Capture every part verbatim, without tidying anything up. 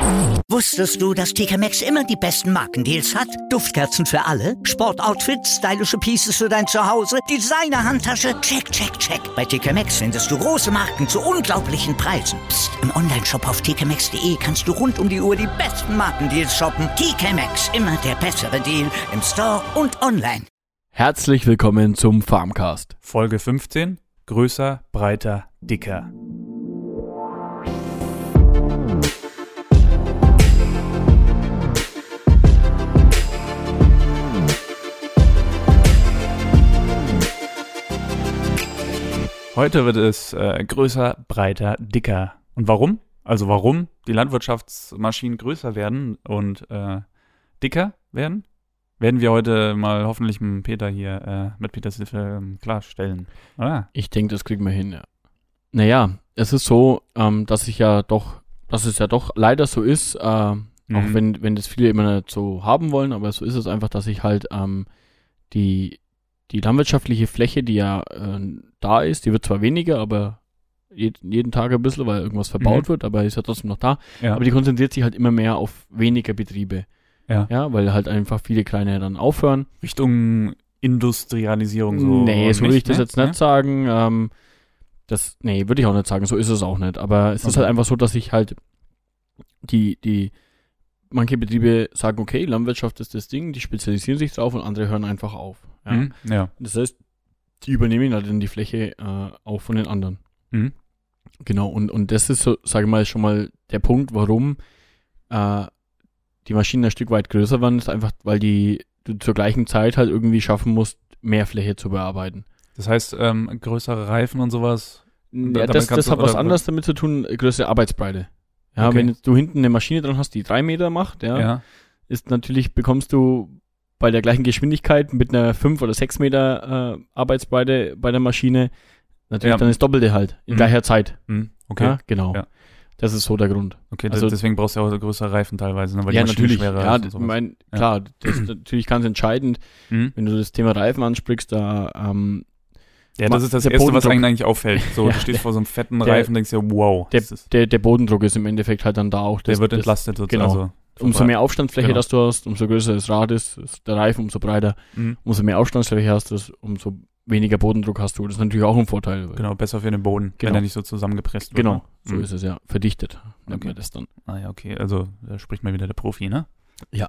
Wusstest du, dass T K Maxx immer die besten Markendeals hat? Duftkerzen für alle, Sportoutfits, stylische Pieces für dein Zuhause, Designer-Handtasche, check, check, check. Bei T K Maxx findest du große Marken zu unglaublichen Preisen. Psst. Im Onlineshop auf t k maxx punkt d e kannst du rund um die Uhr die besten Markendeals shoppen. T K Maxx, immer der bessere Deal im Store und online. Herzlich willkommen zum Farmcast. Folge fünfzehn. Größer, breiter, dicker. Heute wird es äh, größer, breiter, dicker. Und warum? Also warum die Landwirtschaftsmaschinen größer werden und äh, dicker werden, werden wir heute mal hoffentlich mit Peter hier, äh, mit Peters Hilfe ähm, klarstellen. Oder? Ich denke, das kriegen wir hin, ja. Naja, es ist so, ähm, dass ich ja doch, dass es ja doch leider so ist, äh, mhm. auch wenn, wenn das viele immer nicht so haben wollen, aber so ist es einfach, dass ich halt ähm, die Die landwirtschaftliche Fläche, die ja äh, da ist, die wird zwar weniger, aber jed- jeden Tag ein bisschen, weil irgendwas verbaut mhm. wird, aber ist ja trotzdem noch da. Ja. Aber die konzentriert sich halt immer mehr auf weniger Betriebe. Ja. Ja, weil halt einfach viele kleine dann aufhören. Richtung Industrialisierung so. Nee, so würde ich das ne? jetzt nicht ja? sagen. Ähm, das, nee, würde ich auch nicht sagen. So ist es auch nicht. Aber es okay. ist halt einfach so, dass ich halt die, die, manche Betriebe sagen, okay, Landwirtschaft ist das Ding, die spezialisieren sich drauf und andere hören einfach auf. Ja. Mhm, ja. Das heißt, die übernehmen halt dann die Fläche äh, auch von den anderen. Mhm. Genau, und, und das ist so, sage ich mal, schon mal der Punkt, warum äh, die Maschinen ein Stück weit größer waren, ist einfach, weil die du zur gleichen Zeit halt irgendwie schaffen musst, mehr Fläche zu bearbeiten. Das heißt, ähm, größere Reifen und sowas? Ja, das, das hat was anderes damit zu tun, größere Arbeitsbreite. Ja, okay. Wenn du hinten eine Maschine dran hast, die drei Meter macht, ja, ja, ist natürlich, bekommst du bei der gleichen Geschwindigkeit mit einer fünf oder sechs Meter äh, Arbeitsbreite bei der Maschine natürlich ja. dann das Doppelte halt in mhm. gleicher Zeit. Mhm. Okay. Ja, genau. Ja. Das ist so der Grund. Okay, also, deswegen brauchst du ja auch größere Reifen teilweise, ne, weil ja, die Maschine natürlich. schwerer ja, ist. Ich meine, klar, das ist natürlich ganz entscheidend, mhm. wenn du das Thema Reifen ansprichst, da ähm, ja, das ist das Erste, was einem eigentlich auffällt. So, ja, du stehst der, vor so einem fetten Reifen und denkst dir, wow. Der, der, der Bodendruck ist im Endeffekt halt dann da auch. Das, der wird das, entlastet sozusagen. Genau. Also, umso mehr Aufstandsfläche, genau. das du hast, umso größer das Rad ist, ist der Reifen, umso breiter. Mhm. Umso mehr Aufstandsfläche hast du, umso weniger Bodendruck hast du. Das ist natürlich auch ein Vorteil. Genau, besser für den Boden, genau. wenn er nicht so zusammengepresst wird. Genau, ne? so mhm. ist es ja. Verdichtet nennt okay. man das dann. Ah ja, okay. Also, da spricht mal wieder der Profi, ne? Ja.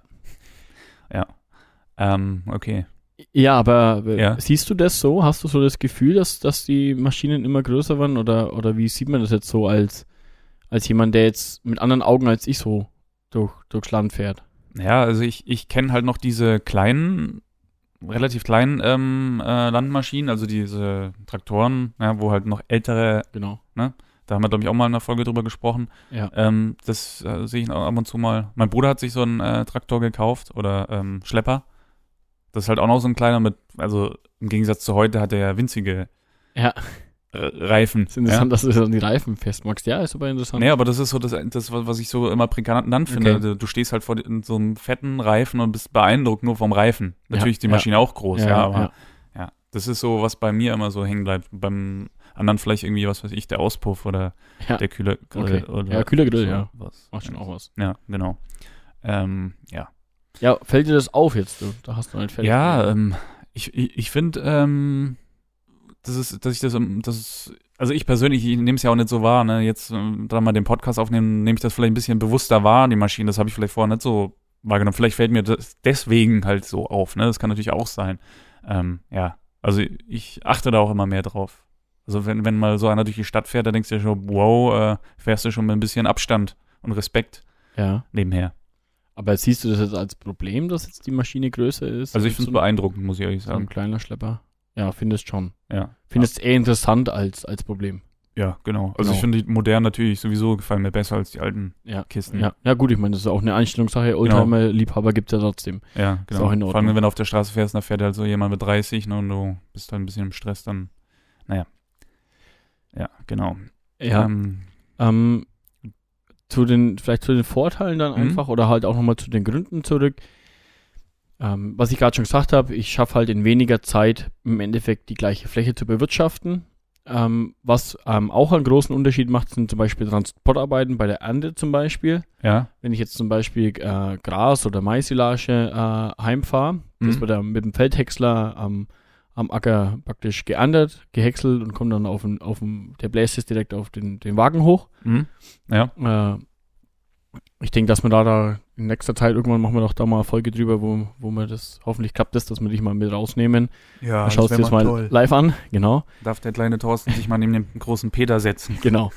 Ja. Ähm, okay. Ja, aber ja. siehst du das so? Hast du so das Gefühl, dass, dass die Maschinen immer größer waren? Oder, oder wie sieht man das jetzt so als, als jemand, der jetzt mit anderen Augen als ich so durch, durchs Land fährt? Ja, also ich, ich kenne halt noch diese kleinen, relativ kleinen ähm, äh, Landmaschinen, also diese Traktoren, ja, wo halt noch ältere, genau. ne? Da haben wir, glaube ich, auch mal in einer Folge drüber gesprochen. Ja. Ähm, das äh, sehe ich auch ab und zu mal. Mein Bruder hat sich so einen äh, Traktor gekauft oder ähm, Schlepper. Das ist halt auch noch so ein kleiner mit, also im Gegensatz zu heute hat er ja winzige ja. äh, Reifen. Das ist interessant, ja? dass du dann die Reifen festmachst. Ja, ist aber interessant. Nee, aber das ist so das, das was ich so immer prägnant finde. Okay. Du stehst halt vor so einem fetten Reifen und bist beeindruckt nur vom Reifen. Natürlich ja, ist die Maschine ja. auch groß, ja, ja aber ja. ja. Das ist so, was bei mir immer so hängen bleibt. Beim anderen vielleicht irgendwie, was weiß ich, der Auspuff oder ja. der Kühlergrill. Okay. Oder ja, Kühlergrill, so ja. Was. Macht schon auch was. Ja, genau. Ähm, ja. Ja, fällt dir das auf jetzt? Du, da hast du ein Feld. Ja, ähm, ich, ich, ich finde, ähm, das ist, dass ich das, das ist, also ich persönlich, ich nehme es ja auch nicht so wahr, ne, jetzt, da mal den Podcast aufnehmen, nehme ich das vielleicht ein bisschen bewusster wahr, die Maschine, das habe ich vielleicht vorher nicht so wahrgenommen. Vielleicht fällt mir das deswegen halt so auf, ne, das kann natürlich auch sein. Ähm, ja, also ich achte da auch immer mehr drauf. Also wenn, wenn mal so einer durch die Stadt fährt, da denkst du ja schon, wow, äh, fährst du schon mit ein bisschen Abstand und Respekt ja. nebenher. Aber siehst du das jetzt als Problem, dass jetzt die Maschine größer ist? Also ich finde es so beeindruckend, muss ich ehrlich sagen. So ein kleiner Schlepper. Ja, findest schon. Ja. Findest ja. eher interessant als, als Problem. Ja, genau. Also genau. ich finde die modernen natürlich sowieso gefallen mir besser als die alten ja. Kisten. Ja. ja gut, ich meine, das ist auch eine Einstellungssache. Oldtimer-Liebhaber gibt es ja trotzdem. Ja, genau. Ist auch in Ordnung. Vor allem, wenn du auf der Straße fährst, dann fährt halt so jemand mit dreißig, ne, und du bist halt ein bisschen im Stress, dann, naja. Ja, genau. Ja. Ähm, ähm, zu den, vielleicht zu den Vorteilen dann mhm. einfach oder halt auch nochmal zu den Gründen zurück. Ähm, was ich gerade schon gesagt habe, ich schaffe halt in weniger Zeit im Endeffekt die gleiche Fläche zu bewirtschaften. Ähm, was ähm, auch einen großen Unterschied macht, sind zum Beispiel Transportarbeiten bei der Ernte zum Beispiel. Ja. Wenn ich jetzt zum Beispiel äh, Gras oder Maissilage äh, heimfahre, Mhm. das wird dann mit dem Feldhäcksler am, am Acker praktisch geerntet, gehäckselt und kommt dann auf den, auf den, der bläst es direkt auf den, den Wagen hoch. Mhm. Ja. Äh, ich denke, dass wir da, da in nächster Zeit, irgendwann machen wir doch da mal eine Folge drüber, wo, wo wir das, hoffentlich klappt das, dass wir dich mal mit rausnehmen. Ja, Da schaust du dir das mal toll. live an, genau. Darf der kleine Thorsten sich mal neben dem großen Peter setzen. Genau.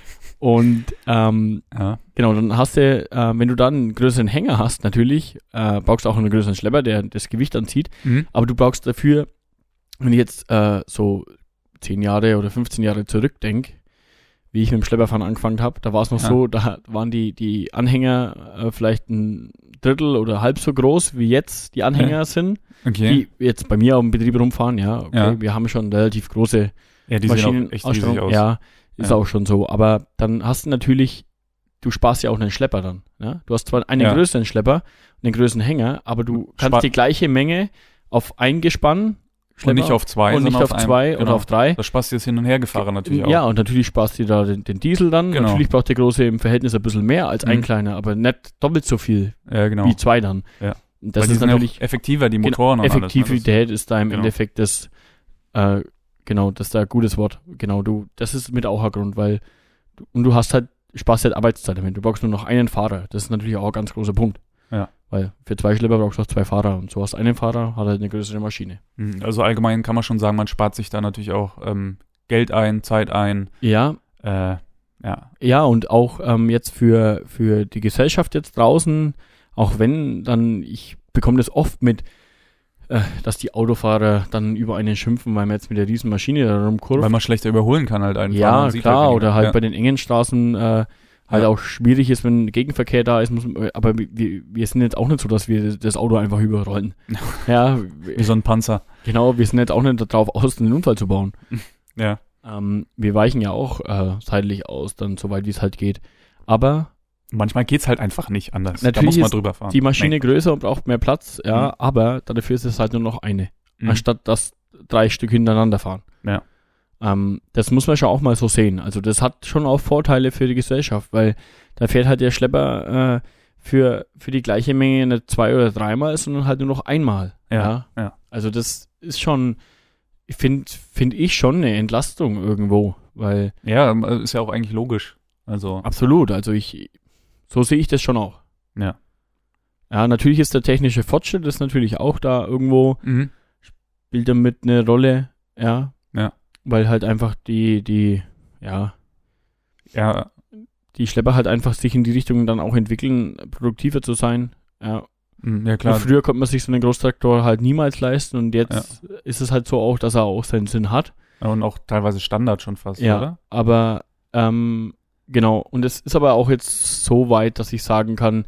Und ähm, Ja. genau, dann hast du, äh, wenn du dann einen größeren Hänger hast, natürlich, äh, brauchst du auch einen größeren Schlepper, der das Gewicht anzieht. Mhm. Aber du brauchst dafür, wenn ich jetzt äh, so zehn Jahre oder fünfzehn Jahre zurückdenke, wie ich mit dem Schlepperfahren angefangen habe, da war es noch Ja. so, da waren die, die Anhänger äh, vielleicht ein Drittel oder halb so groß, wie jetzt die Anhänger sind, Okay. die jetzt bei mir auf dem Betrieb rumfahren. Ja, okay, Ja. wir haben schon relativ große ja, die sehen Maschinen auch echt riesig aus. Ja, ist Ja. auch schon so. Aber dann hast du natürlich, du sparst ja auch einen Schlepper dann. Ja? Du hast zwar einen Ja. größeren Schlepper und einen größeren Hänger, aber du kannst Spar- die gleiche Menge auf ein Gespann Und nicht auf zwei, und nicht sondern auf auf einem. zwei oder Genau. auf drei. Da sparst du das Hin- und Hergefahren natürlich auch. Ja, und natürlich sparst du da den, den Diesel dann. Genau. Natürlich braucht der große im Verhältnis ein bisschen mehr als ein Mhm. kleiner, aber nicht doppelt so viel Ja, genau. wie zwei dann. Ja. Und das Weil die ist sind natürlich ja auch effektiver, die Genau, Motoren und Effektivität ist da im Genau. Endeffekt das, äh, genau, das ist da ein gutes Wort. Genau, du, das ist mit auch ein Grund, weil, du, und du hast halt, sparst halt Arbeitszeit damit. Du brauchst nur noch einen Fahrer. Das ist natürlich auch ein ganz großer Punkt. Ja. Weil für zwei Schlepper brauchst du auch zwei Fahrer und so hast einen Fahrer, hat halt eine größere Maschine. alles. Mhm. Also allgemein kann man schon sagen, man spart sich da natürlich auch ähm, Geld ein, Zeit ein. Ja, Äh, ja. ja, und auch ähm, jetzt für, für die Gesellschaft jetzt draußen, auch wenn dann, ich bekomme das oft mit, äh, dass die Autofahrer dann über einen schimpfen, weil man jetzt mit der riesen Maschine da rumkurvt. Weil man schlechter überholen kann halt einfach. Ja, Man sieht klar, weniger. oder halt ja. bei den engen Straßen äh, halt Ja. auch schwierig ist, wenn Gegenverkehr da ist. Muss, aber wir, wir sind jetzt auch nicht so, dass wir das Auto einfach überrollen. Ja, Wie so ein Panzer. genau, wir sind jetzt auch nicht darauf aus, einen Unfall zu bauen. Ja. Ähm, wir weichen ja auch äh, seitlich aus, dann soweit wie es halt geht. Aber Manchmal geht's halt einfach nicht anders. da Natürlich muss man ist drüber fahren. die Maschine größer und braucht mehr Platz, ja, Mhm. aber dafür ist es halt nur noch eine, Mhm. anstatt dass drei Stück hintereinander fahren. Ja. Ähm, das muss man schon auch mal so sehen. Also das hat schon auch Vorteile für die Gesellschaft, weil da fährt halt der Schlepper äh, für, für die gleiche Menge nicht zwei oder dreimal, sondern halt nur noch einmal. Ja, ja. Also das ist schon, ich finde find ich schon eine Entlastung irgendwo, weil Ja, ist ja auch eigentlich logisch. Also, absolut, also ich, so sehe ich das schon auch. ja. Ja, natürlich ist der technische Fortschritt ist natürlich auch da irgendwo, Mhm. spielt damit eine Rolle, ja. Ja. Weil halt einfach die, die, ja, Ja, die Schlepper halt einfach sich in die Richtung dann auch entwickeln, produktiver zu sein. Ja, mm, ja Und klar. früher konnte man sich so einen Großtraktor halt niemals leisten und jetzt ist es halt so auch, dass er auch seinen Sinn hat. Und auch teilweise Standard schon fast, Ja, oder? aber ähm, genau, und es ist aber auch jetzt so weit, dass ich sagen kann,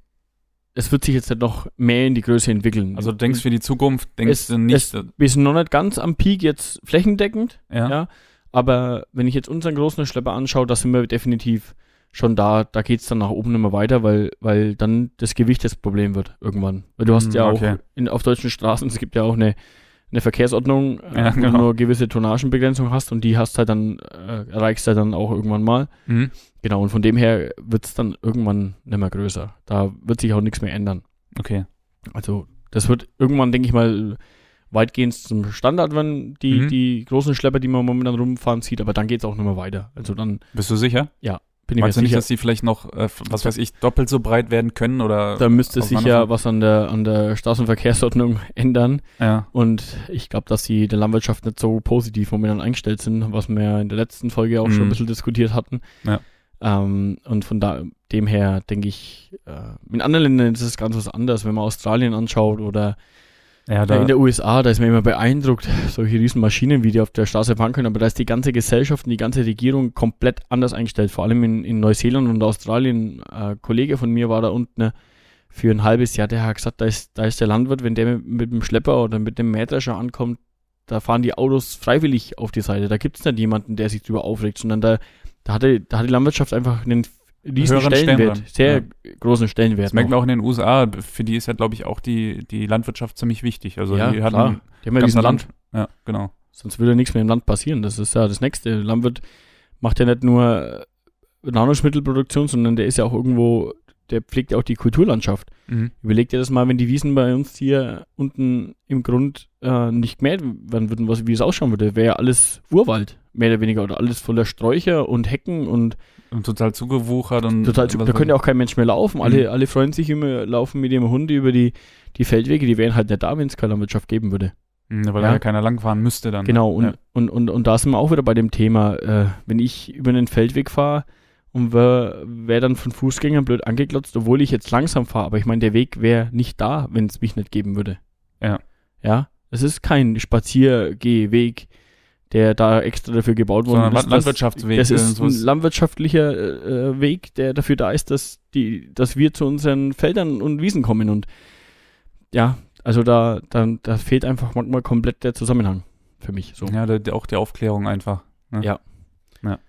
es wird sich jetzt halt noch mehr in die Größe entwickeln. Also du denkst für die Zukunft, denkst Es- du nicht, es- wir sind noch nicht ganz am Peak jetzt flächendeckend, ja, ja. aber wenn ich jetzt unseren großen Schlepper anschaue, da sind wir definitiv schon da, da geht's dann nach oben immer weiter, weil, weil dann das Gewicht das Problem wird irgendwann. Weil du hast Mm, ja okay. auch in, auf deutschen Straßen, es gibt ja auch eine, eine Verkehrsordnung, äh, Ja, wo genau. du nur gewisse Tonnagenbegrenzung hast und die hast halt dann, äh, erreichst du dann auch irgendwann mal. Mhm. Genau, und von dem her wird's dann irgendwann nicht mehr größer. Da wird sich auch nichts mehr ändern. Okay. Also das wird irgendwann, denke ich mal, weitgehend zum Standard, wenn die, Mhm. die großen Schlepper, die man momentan rumfahren sieht, aber dann geht's auch nicht mehr weiter. Also dann Bist du sicher? bin ich mir Meinst du nicht, sicher, dass die vielleicht noch, äh, was weiß ich, doppelt so breit werden können oder? da müsste sich ja auseinanderfahren? was an der, an der Straßenverkehrsordnung ändern. Ja. Und ich glaube, dass sie der Landwirtschaft nicht so positiv momentan eingestellt sind, was wir ja in der letzten Folge auch schon ein Mhm. bisschen diskutiert hatten. Ja. Ähm, und von da, dem her denke ich, äh, in anderen Ländern ist es ganz was anderes, wenn man Australien anschaut oder Ja, Ja, da, in der U S A, da ist man immer beeindruckt, solche riesen Maschinen, wie die auf der Straße fahren können, aber da ist die ganze Gesellschaft und die ganze Regierung komplett anders eingestellt, vor allem in, in Neuseeland und Australien. Ein Kollege von mir war da unten ne, für ein halbes Jahr, der hat gesagt, da ist, da ist der Landwirt, wenn der mit, mit dem Schlepper oder mit dem Mähdrescher ankommt, da fahren die Autos freiwillig auf die Seite, da gibt es nicht jemanden, der sich drüber aufregt, sondern da, da, hatte, da hat die Landwirtschaft einfach einen riesen Höheren Stellenwert, Stellenwert. sehr Ja. großen Stellenwert. das merkt noch. man auch in den U S A, für die ist ja, glaube ich, auch die, die Landwirtschaft ziemlich wichtig. Also Ja, die hatten klar. Die haben ja ganz riesen Land. Land. Ja, genau. Sonst würde ja nichts mehr im Land passieren. Das ist ja das Nächste. Der Landwirt macht ja nicht nur Nahrungsmittelproduktion, sondern der ist ja auch irgendwo, der pflegt ja auch die Kulturlandschaft. Mhm. Überleg dir das mal, wenn die Wiesen bei uns hier unten im Grund äh, nicht gemäht werden würden, was, wie es ausschauen würde, wäre ja alles Urwald, mehr oder weniger, oder alles voller Sträucher und Hecken und Und total zugewuchert und total zu, da könnte ja auch kein Mensch mehr laufen. Alle, mhm. alle freuen sich immer, laufen mit ihrem Hund über die, die Feldwege, die wären halt nicht da, wenn es keine Landwirtschaft geben würde. Mhm, weil ja. da ja keiner langfahren müsste dann. Genau, und, ja. und, und, und da sind wir auch wieder bei dem Thema, äh, wenn ich über einen Feldweg fahre und wäre wär dann von Fußgängern blöd angeglotzt, obwohl ich jetzt langsam fahre, aber ich meine, der Weg wäre nicht da, wenn es mich nicht geben würde. Ja. Ja, es ist kein Spaziergehweg, der da extra dafür gebaut worden Sondern ist. Landwirtschaftsweg. Das, das ist ein landwirtschaftlicher äh, Weg, der dafür da ist, dass die, dass wir zu unseren Feldern und Wiesen kommen. Und ja, also da, da, da fehlt einfach manchmal komplett der Zusammenhang für mich. So. Ja, der, der, auch die Aufklärung einfach. Ne? Ja. ja.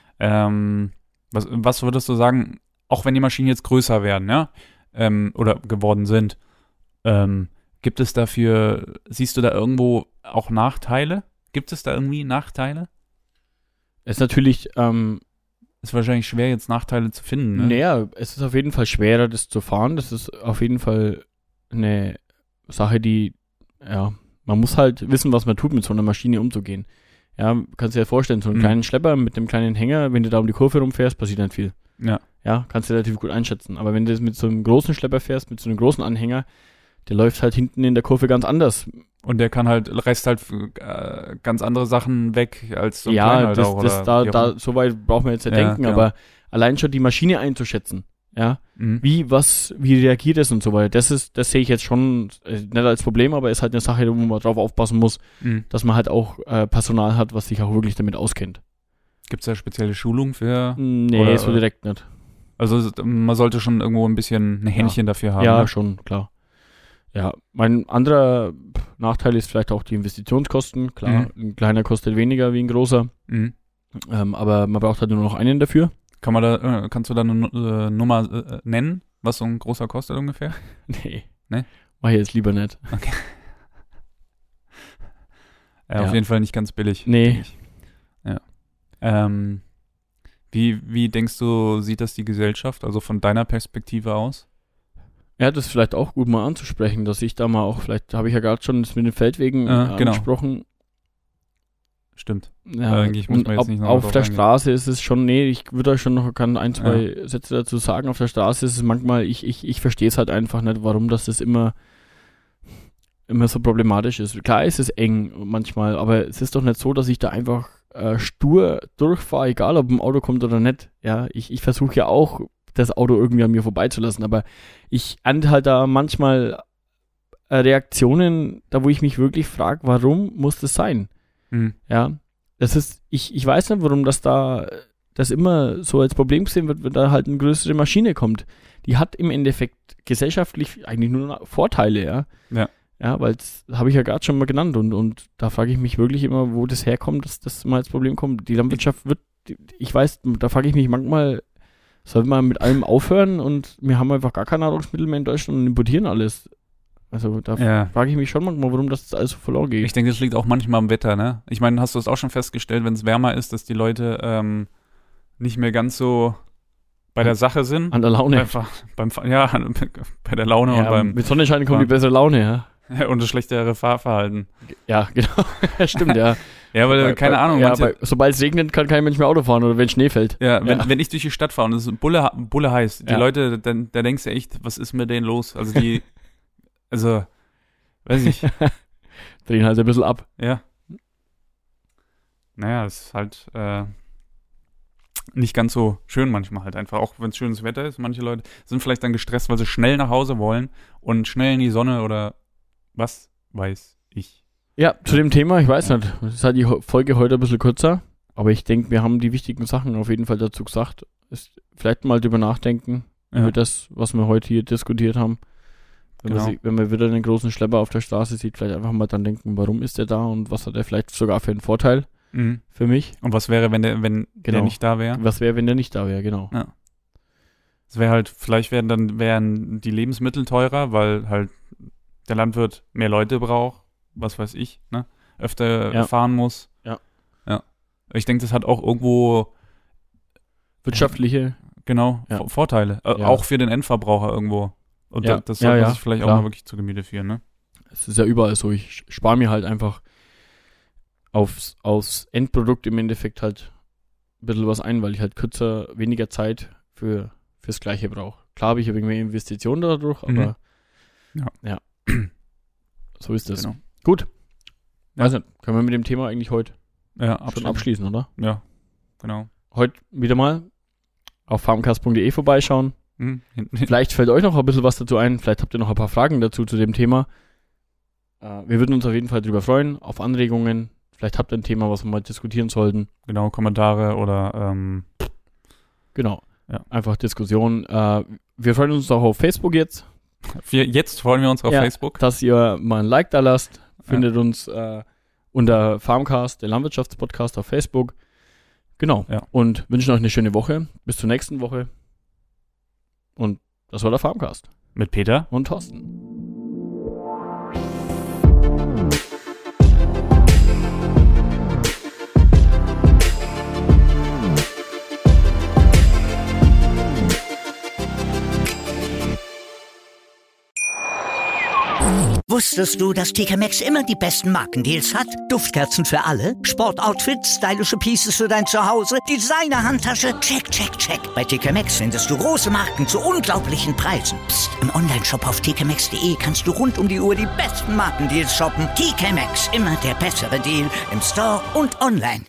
Ähm, was, was würdest du sagen, auch wenn die Maschinen jetzt größer werden, ja, ähm, oder geworden sind, ähm, gibt es dafür, siehst du da irgendwo auch Nachteile? Gibt es da irgendwie Nachteile? Es ist natürlich, ähm, ist wahrscheinlich schwer, jetzt Nachteile zu finden, ne? Naja, es ist auf jeden Fall schwerer, das zu fahren. Das ist auf jeden Fall eine Sache, die, ja, man muss halt wissen, was man tut, mit so einer Maschine umzugehen. Ja, kannst du dir vorstellen, so einen mhm. kleinen Schlepper mit einem kleinen Hänger, wenn du da um die Kurve rumfährst, passiert nicht viel. Ja. Ja, kannst du relativ gut einschätzen. Aber wenn du jetzt mit so einem großen Schlepper fährst, mit so einem großen Anhänger, der läuft halt hinten in der Kurve ganz anders. Und der kann halt, reißt halt äh, ganz andere Sachen weg als so ein ja, kleiner halt das, auch. Das, oder da, da, so weit braucht man jetzt nicht ja, denken, genau. aber allein schon die Maschine einzuschätzen, ja, mhm. wie, was, wie reagiert es und so weiter, das ist, das sehe ich jetzt schon äh, nicht als Problem, aber ist halt eine Sache, wo man drauf aufpassen muss, mhm. dass man halt auch äh, Personal hat, was sich auch wirklich damit auskennt. Gibt es da spezielle Schulungen für? Nee, oder, so direkt nicht. Also man sollte schon irgendwo ein bisschen ein Händchen ja. dafür haben. Ja, ne? schon, klar. Ja, mein anderer Nachteil ist vielleicht auch die Investitionskosten. Klar, Mhm. ein kleiner kostet weniger wie ein großer, Mhm. ähm, aber man braucht halt nur noch einen dafür. Kann man da, äh, kannst du da eine äh, Nummer äh, nennen, was so ein großer kostet ungefähr? Nee. Nee? Mach ich jetzt lieber nicht. Okay. ja, Ja. auf jeden Fall nicht ganz billig. Nee. denke ich. Ja. Ähm, wie, wie denkst du, sieht das die Gesellschaft, also von deiner Perspektive aus? Ja, das ist vielleicht auch gut mal anzusprechen, dass ich da mal auch, vielleicht habe ich ja gerade schon das mit den Feldwegen Ja, äh, genau. angesprochen. Stimmt. Ja, Eigentlich muss und man jetzt auf, nicht noch auf drauf der eingehen. Straße ist es schon, nee, ich würde euch schon noch gerne ein, zwei ja. Sätze dazu sagen. Auf der Straße ist es manchmal, ich, ich, ich verstehe es halt einfach nicht, warum das, das immer, immer so problematisch ist. Klar ist es eng manchmal, aber es ist doch nicht so, dass ich da einfach äh, stur durchfahre, egal ob ein Auto kommt oder nicht. Ja, ich, ich versuche ja auch, das Auto irgendwie an mir vorbeizulassen, aber ich ernte halt da manchmal äh, Reaktionen, da wo ich mich wirklich frage, warum muss das sein? Mhm. Ja, das ist, ich, ich weiß nicht, warum das da, das immer so als Problem gesehen wird, wenn da halt eine größere Maschine kommt. Die hat im Endeffekt gesellschaftlich eigentlich nur Vorteile, ja. Ja. Ja, weil das habe ich ja gerade schon mal genannt und, und da frage ich mich wirklich immer, wo das herkommt, dass das mal als Problem kommt. Die Landwirtschaft wird, ich weiß, da frage ich mich manchmal, soll man mit allem aufhören und wir haben einfach gar keine Nahrungsmittel mehr in Deutschland und importieren alles. Also da Ja. frage ich mich schon manchmal, warum das alles so verloren geht. Ich denke, das liegt auch manchmal am Wetter, ne? Ich meine, hast du es auch schon festgestellt, wenn es wärmer ist, dass die Leute ähm, nicht mehr ganz so bei der Sache sind? An der Laune. Beim, beim, ja, bei der Laune Ja, und beim mit Sonnenschein kommt beim- die bessere Laune, ja. und das schlechtere Fahrverhalten. Ja, genau. Stimmt, ja. Ja, weil, Bei- keine bei, Ahnung, Ja, manche, bei, sobald es regnet, kann kein Mensch mehr Auto fahren oder wenn Schnee fällt. ja, wenn, ja. wenn ich durch die Stadt fahre und es ist Bulle, Bulle heiß, die Ja. Leute, dann, da denkst du echt, was ist mit denen los? Also die, also, weiß ich, Drehen halt ein bisschen ab. ja. Naja, es ist halt äh, nicht ganz so schön manchmal halt einfach, auch wenn es schönes Wetter ist. Manche Leute sind vielleicht dann gestresst, weil sie schnell nach Hause wollen und schnell in die Sonne oder was weiß ich. Ja, zu dem Thema, ich weiß Ja. nicht. Es ist halt die Ho- Folge heute ein bisschen kürzer, aber ich denke, wir haben die wichtigen Sachen auf jeden Fall dazu gesagt. Ist vielleicht mal drüber nachdenken, Ja. über das, was wir heute hier diskutiert haben. Wenn, Genau. man, sie- wenn man wieder einen großen Schlepper auf der Straße sieht, vielleicht einfach mal dann denken, warum ist der da und was hat er vielleicht sogar für einen Vorteil Mhm. für mich. Und was wäre, wenn der, wenn der Genau. nicht da wäre? Was wäre, wenn der nicht da wäre, genau. Es wäre halt, vielleicht wären dann wären die Lebensmittel teurer, weil halt der Landwirt mehr Leute braucht, was weiß ich, ne? öfter Ja. fahren muss. Ja. Ja. Ich denke, das hat auch irgendwo Wirtschaftliche. genau Ja. V- Vorteile. Äh, Ja. Auch für den Endverbraucher irgendwo. Und Ja. da- das Ja, sollte man ja, sich vielleicht klar. auch mal wirklich zu Gemüte führen, ne? Es ist ja überall so. Ich spare mir halt einfach aufs, aufs Endprodukt im Endeffekt halt ein bisschen was ein, weil ich halt kürzer, weniger Zeit für fürs Gleiche brauche. Klar habe ich ja wegen mehr Investitionen dadurch, Mhm. aber Ja. ja. So ist das. Genau. Gut. Ja. Also, können wir mit dem Thema eigentlich heute Ja, schon absolut. abschließen, oder? Ja, genau. Heute wieder mal auf farmcast punkt de vorbeischauen. Hm. Vielleicht fällt euch noch ein bisschen was dazu ein. Vielleicht habt ihr noch ein paar Fragen dazu zu dem Thema. Äh, wir würden uns auf jeden Fall drüber freuen, auf Anregungen. Vielleicht habt ihr ein Thema, was wir mal diskutieren sollten. Genau, Kommentare oder ähm, Genau. Ja. Einfach Diskussion. Äh, wir freuen uns auch auf Facebook jetzt, wir, jetzt freuen wir uns auf Ja. Facebook. dass ihr mal ein Like da lasst. Findet uns äh, unter Farmcast, der Landwirtschaftspodcast auf Facebook. Genau. Ja. Und wünschen euch eine schöne Woche. Bis zur nächsten Woche. Und das war der Farmcast. Mit Peter. Und Thorsten. Wusstest du, dass T K Maxx immer die besten Markendeals hat? Duftkerzen für alle, Sportoutfits, stylische Pieces für dein Zuhause, Designer-Handtasche, check, check, check. Bei T K Maxx findest du große Marken zu unglaublichen Preisen. Psst. Im Onlineshop auf t k maxx punkt de kannst du rund um die Uhr die besten Markendeals shoppen. T K Maxx, immer der bessere Deal im Store und online.